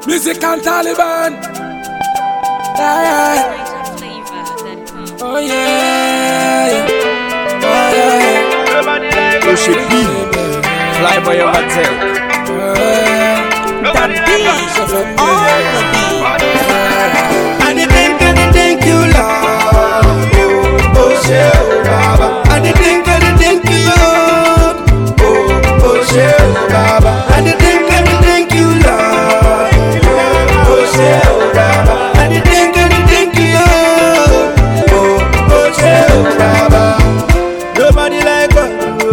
Music and Taliban. Yeah. Oh yeah. Oh yeah. You should be fly by your hotel. That beat on the beat. And thank you, Lord. Oh, shell, Baba. And thank you, Lord. Oh, shell, Baba. And thank you, Lord. Oh, shell, Baba. And thank you, Lord. Oh, shell, Baba. Nobody like God.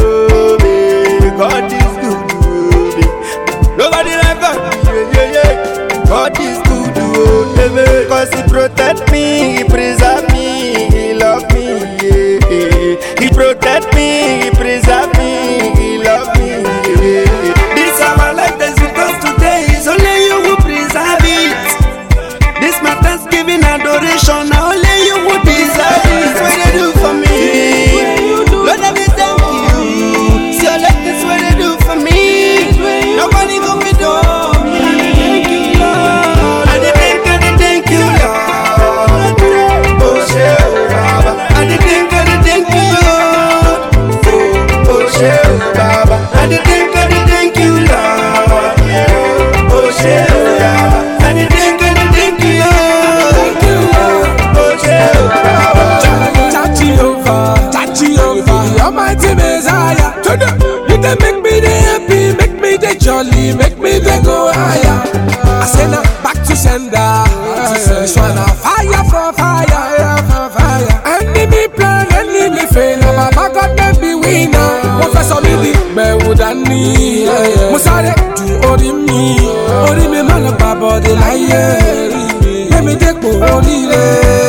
God is good. Nobody like God. Yeah. God is good. Cause he protect me, he preserve me, he love me, yeah. He protect me, he preserve me, he love me, yeah. This how my life is because today is only you who preserve it. This my thanksgiving adoration, now only you who deserve it. What they do for me, Lord, let me thank you. See your life is what they do for me. Nobody go me do. Jolly, make me they go higher. I say now back to sender. This one a fire for fire. Enemy plan, enemy fail. Baba God let me winner. Professor Midi, Bewudani. Musare do ori me man of Baba de la ye. Let me take ori le.